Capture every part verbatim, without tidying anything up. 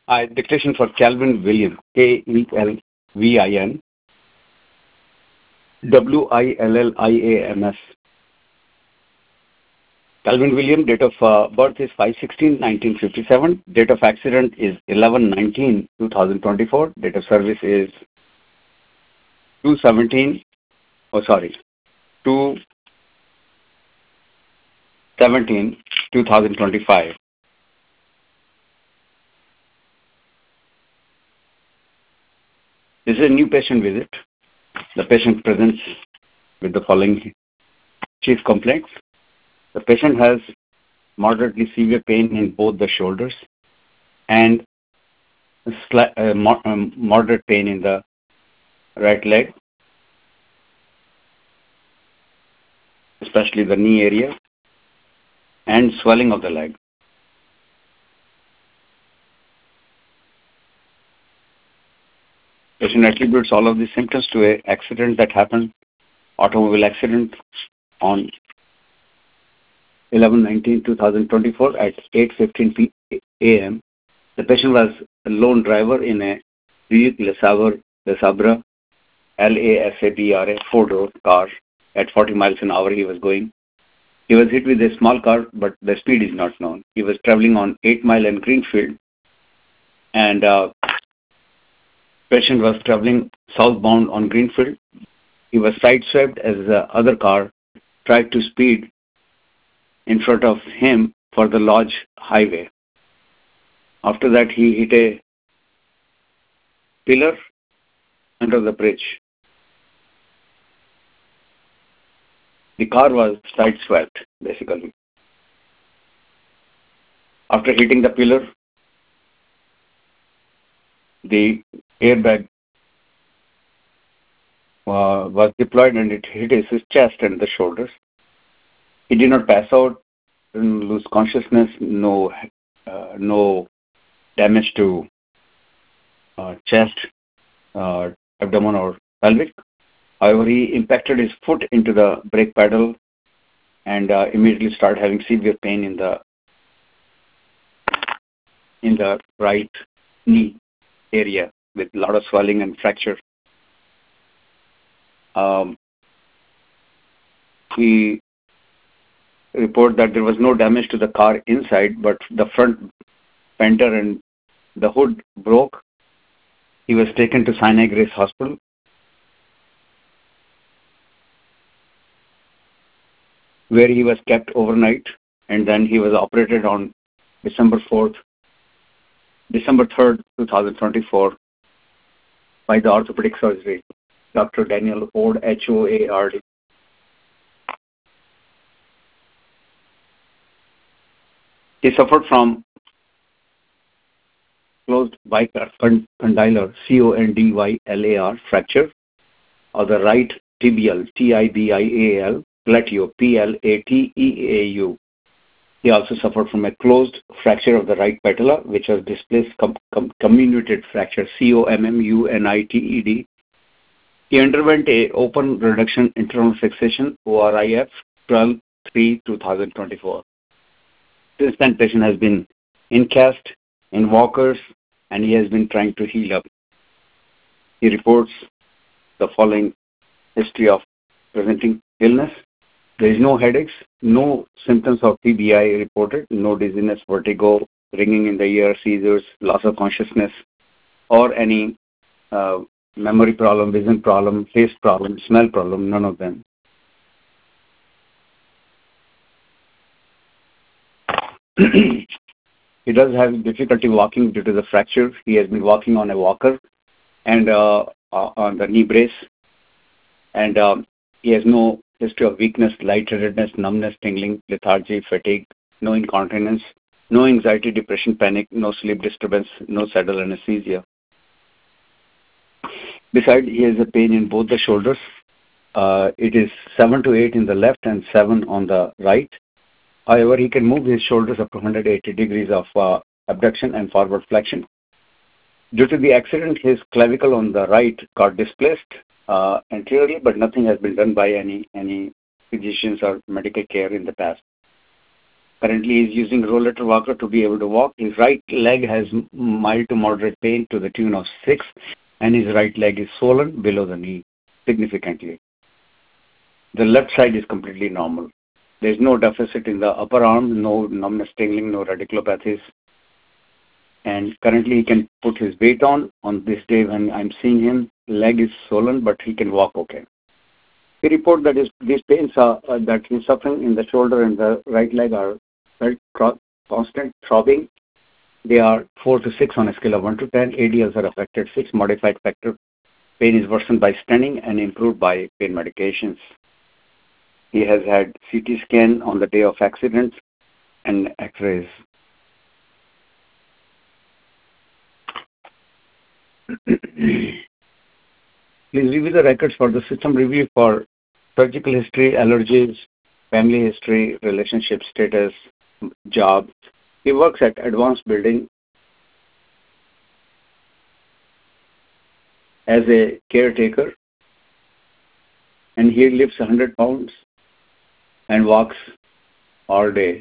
I dictation for Calvin William, K E L V I N W I L L I A M S. Calvin William, date of uh, birth is five sixteen nineteen fifty-seven. Date of accident is eleven nineteen twenty twenty-four. Date of service is two seventeen, oh sorry, two seventeen twenty twenty-five. This is a new patient visit. The patient presents with the following chief complaints. The patient has moderately severe pain in both the shoulders and sli- uh, mo- um, moderate pain in the right leg, especially the knee area, and swelling of the leg. Patient attributes all of these symptoms to an accident that happened, automobile accident, on eleven nineteen twenty twenty-four at eight fifteen a m. The patient was a lone driver in a Buick LeSabre, LeSabre, L A S A B R A, four-door car. At forty miles an hour he was going. He was hit with a small car, but the speed is not known. He was traveling on eight Mile and Greenfield, and uh, patient was traveling southbound on Greenfield. He was sideswept as the other car tried to speed in front of him for the Lodge Highway. After that, he hit a pillar under the bridge. The car was sideswept, basically. After hitting the pillar, the airbag uh, was deployed and it hit his chest and the shoulders. He did not pass out, didn't lose consciousness, no, uh, no damage to uh, chest, uh, abdomen, or pelvic. However, he impacted his foot into the brake pedal and uh, immediately started having severe pain in the in the right knee area with a lot of swelling and fracture. Um, he reported that there was no damage to the car inside, but the front fender and the hood broke. He was taken to Sinai Grace Hospital. Where he was kept overnight, and then he was operated on December fourth, December third, twenty twenty-four, by the orthopedic surgery, Doctor Daniel Hoard, H O A R D. He suffered from closed bicondylar, C O N D Y L A R, fracture of the right tibial, T I B I A L, plateau, P L A T E A U. He also suffered from a closed fracture of the right patella, which was displaced com- com- comminuted fracture, C O M M U N I T E D. He underwent a open reduction internal fixation, O R I F, twelve three twenty twenty-four. Since then, patient has been in cast, in walkers, and he has been trying to heal up. He reports the following history of presenting illness. There is no headaches, no symptoms of T B I reported, no dizziness, vertigo, ringing in the ear, seizures, loss of consciousness, or any uh, memory problem, vision problem, taste problem, smell problem, none of them. He does have difficulty walking due to the fracture. He has been walking on a walker and uh, uh, on the knee brace, and um, he has no history of weakness, lightheadedness, numbness, tingling, lethargy, fatigue, no incontinence, no anxiety, depression, panic, no sleep disturbance, no saddle anesthesia. Besides, he has a pain in both the shoulders. Uh, it is seven to eight in the left and seven on the right. However, he can move his shoulders up to one hundred eighty degrees of uh, abduction and forward flexion. Due to the accident, his clavicle on the right got displaced uh, anteriorly, but nothing has been done by any any physicians or medical care in the past. Currently, he is using rollator walker to be able to walk. His right leg has mild to moderate pain to the tune of six, and his right leg is swollen below the knee significantly. The left side is completely normal. There is no deficit in the upper arm, no numbness, tingling, no radiculopathies. And currently, he can put his weight on. On this day, when I'm seeing him, leg is swollen, but he can walk okay. He report that his, these pains are uh, that he's suffering in the shoulder and the right leg are felt cro- constant throbbing. They are four to six on a scale of one to ten. A D Ls are affected six. Modified factor pain is worsened by standing and improved by pain medications. He has had C T scan on the day of accident and X-rays. Please review the records for the system review for surgical history, allergies, family history, relationship status, job. He works at Advanced Building as a caretaker, and he lifts one hundred pounds and walks all day.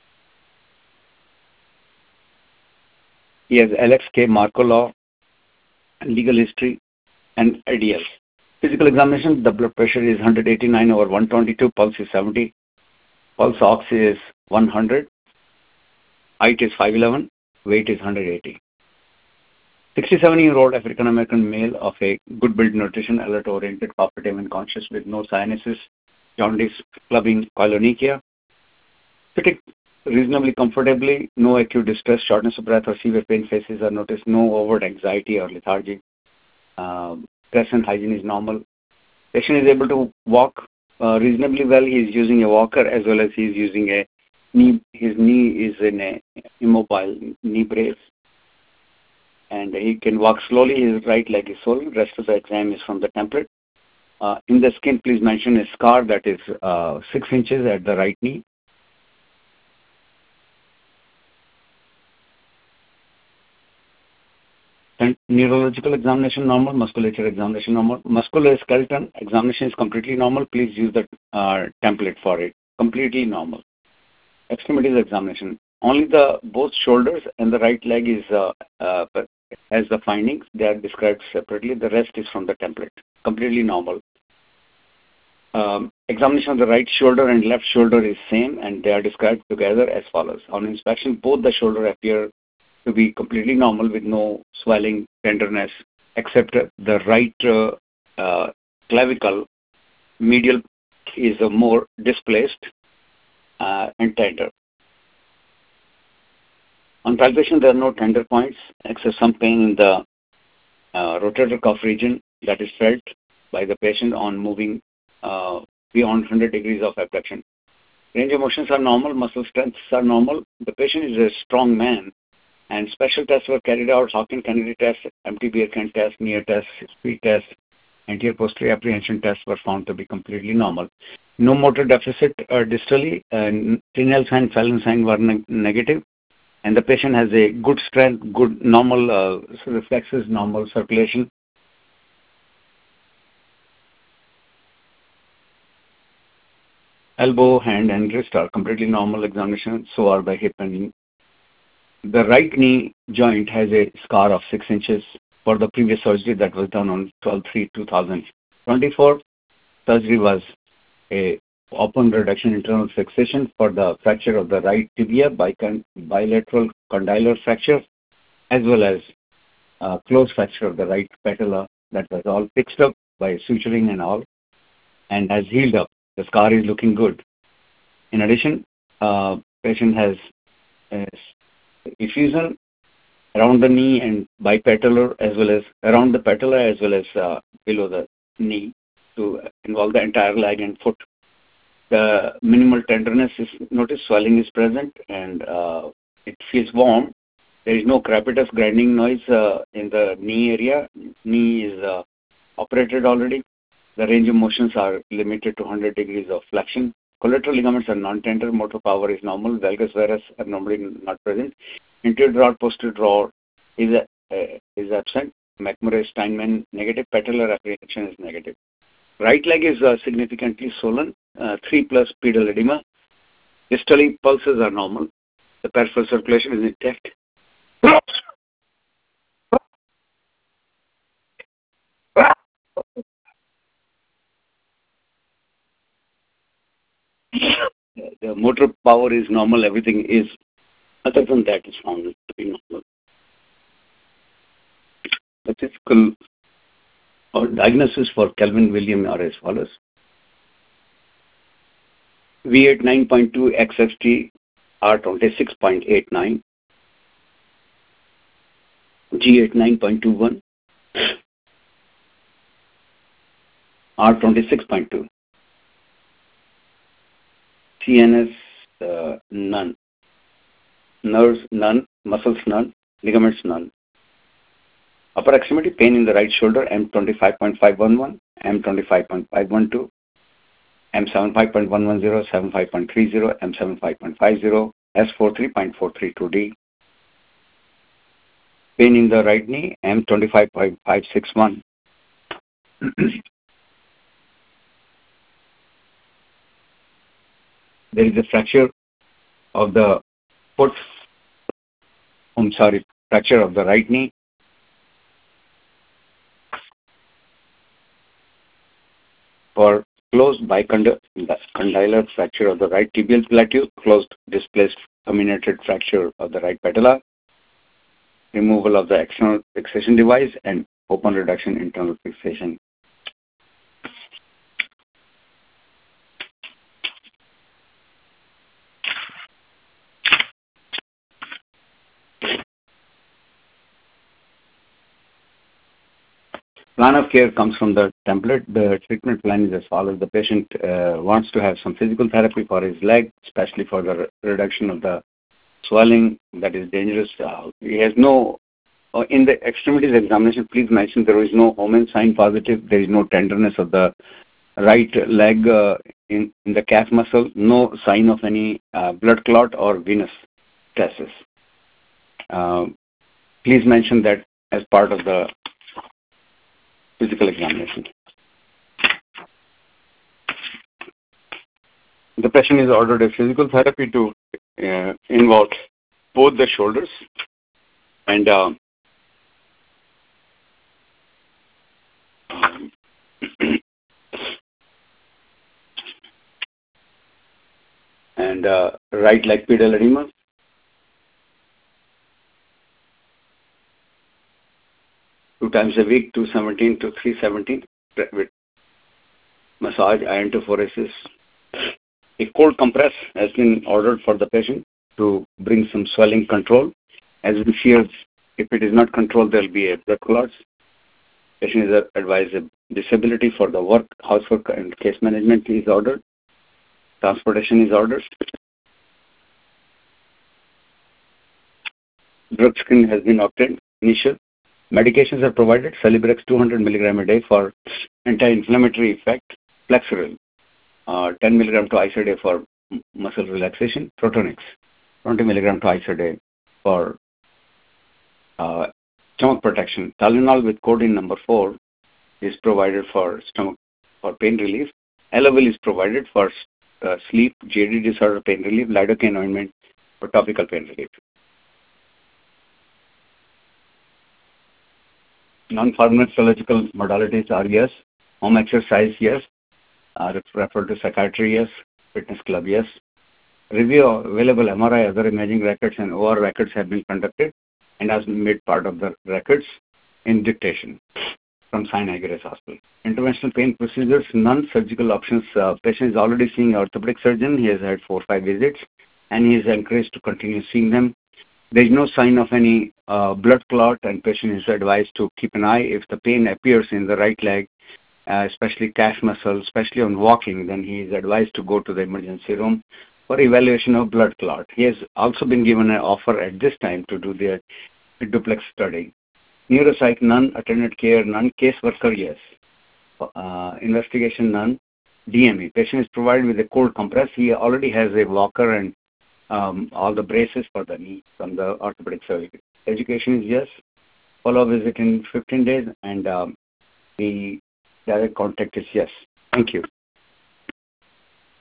He has L X K, Marco Law, legal history, and A D L. Physical examination, the blood pressure is one hundred eighty-nine over one twenty-two, pulse is seventy, pulse ox is one hundred, height is five eleven, weight is one hundred eighty. sixty-seven-year-old African-American male of a good build, nutrition, alert-oriented, cooperative, and conscious with no sinuses, jaundice, clubbing, koilonychia. Sitting reasonably comfortably, no acute distress, shortness of breath, or severe pain faces are noticed, no overt anxiety or lethargy. Um, stress and hygiene is normal. Patient is able to walk uh, reasonably well. He is using a walker as well as he is using a knee. His knee is in a immobile knee brace, and he can walk slowly. His right leg is swollen. Rest of the exam is from the template. Uh, in the skin, please mention a scar that is uh, six inches at the right knee. And neurological examination normal, musculature examination normal. Musculoskeletal examination is completely normal. Please use the uh, template for it. Completely normal. Extremities examination. Only the both shoulders and the right leg is uh, uh, has the findings. They are described separately. The rest is from the template. Completely normal. Um, examination of the right shoulder and left shoulder is same, and they are described together as follows. On inspection, both the shoulder appear to be completely normal with no swelling, tenderness, except the right uh, uh, clavicle medial is uh, more displaced uh, and tender. On palpation, there are no tender points except some pain in the uh, rotator cuff region that is felt by the patient on moving uh, beyond one hundred degrees of abduction. Range of motions are normal, muscle strengths are normal. The patient is a strong man, and special tests were carried out. Hawkins-Kennedy test, M T B R Kent test, near test, speed test, anterior posterior apprehension tests were found to be completely normal. No motor deficit uh, distally, and Tinel sign, Fallon sign were ne- negative, and the patient has a good strength, good normal uh, reflexes, normal circulation. Elbow, hand, and wrist are completely normal examination, so are the hip and knee. The right knee joint has a scar of six inches for the previous surgery that was done on twelve three two thousand twenty-four. Surgery was a open reduction internal fixation for the fracture of the right tibia, bicon- bilateral condylar fracture, as well as uh, closed fracture of the right patella that was all fixed up by suturing and all, and has healed up. The scar is looking good. In addition, uh, patient has a effusion around the knee and bipatellar, as well as around the patella, as well as uh, below the knee, to involve the entire leg and foot. The minimal tenderness is noticed, swelling is present, and uh, it feels warm. There is no crepitus grinding noise uh, in the knee area. Knee is uh, operated already. The range of motions are limited to one hundred degrees of flexion. Collateral ligaments are non-tender. Motor power is normal. Valgus varus are normally not present. Anterior rod, posterior rod is, uh, is absent. McMurray-Steinman negative. Patellar apprehension is negative. Right leg is uh, significantly swollen. Uh, three plus pedal edema. Distally, pulses are normal. The peripheral circulation is intact. The motor power is normal. Everything is, other than that, is found to be normal. The physical or diagnosis for Kelvin Williams are as follows. V eight nine point two X F T R twenty-six point eight nine, G eight nine point two one, R twenty-six point two, C N S uh, none, nerves none, muscles none, ligaments none. Upper extremity pain in the right shoulder M twenty-five point five one one, M twenty-five point five one two, M seventy-five point one one zero, seventy-five point three zero, M seventy-five point five zero, S forty-three point four three two D. Pain in the right knee M twenty-five point five six one. There is a fracture of the foot, I'm sorry, fracture of the right knee. For closed bicondylar fracture of the right tibial plateau, closed displaced comminuted fracture of the right patella, removal of the external fixation device, and open reduction internal fixation. Plan of care comes from the template. The treatment plan is as follows. The patient uh, wants to have some physical therapy for his leg, especially for the re reduction of the swelling that is dangerous. Uh, he has no, uh, in the extremities examination, please mention there is no Omen sign positive. There is no tenderness of the right leg uh, in, in the calf muscle, no sign of any uh, blood clot or venous stasis. Uh, please mention that as part of the physical examination. The patient is ordered a physical therapy to uh, involve both the shoulders and uh, um, and uh, right leg pedal edema. Two times a week, two seventeen to three seventeen with massage, iontophoresis. A cold compress has been ordered for the patient to bring some swelling control. As we fear, if it is not controlled, there will be a blood clots. Patient is advised a disability for the work, housework and case management is ordered. Transportation is ordered. Drug screen has been obtained, initial. Medications are provided, Celebrex two hundred milligram a day for anti-inflammatory effect, Flexeril, uh, ten milligram twice a day for muscle relaxation, Protonix, twenty milligram twice a day for uh, stomach protection. Tylenol with codeine number four is provided for stomach for pain relief. Elavil is provided for uh, sleep, J D disorder pain relief, lidocaine ointment for topical pain relief. Non-pharmacological modalities are yes, home exercise yes, uh, refer to psychiatry yes, fitness club yes. Review of available M R I, other imaging records and O R records have been conducted and has been made part of the records in dictation from Saint Agnes Hospital. Interventional pain procedures, non-surgical options. Uh, patient is already seeing an orthopedic surgeon. He has had four or five visits and he is encouraged to continue seeing them. There is no sign of any uh, blood clot and patient is advised to keep an eye. If the pain appears in the right leg, uh, especially calf muscle, especially on walking, then he is advised to go to the emergency room for evaluation of blood clot. He has also been given an offer at this time to do the duplex study. Neuropsych, none. Attended care, none. Case worker, yes. Uh, investigation, none. D M E. Patient is provided with a cold compress. He already has a walker and um, all the braces for the knee from the orthopedic surgery. Education is yes. Follow visit in fifteen days and um, the direct contact is yes. Thank you.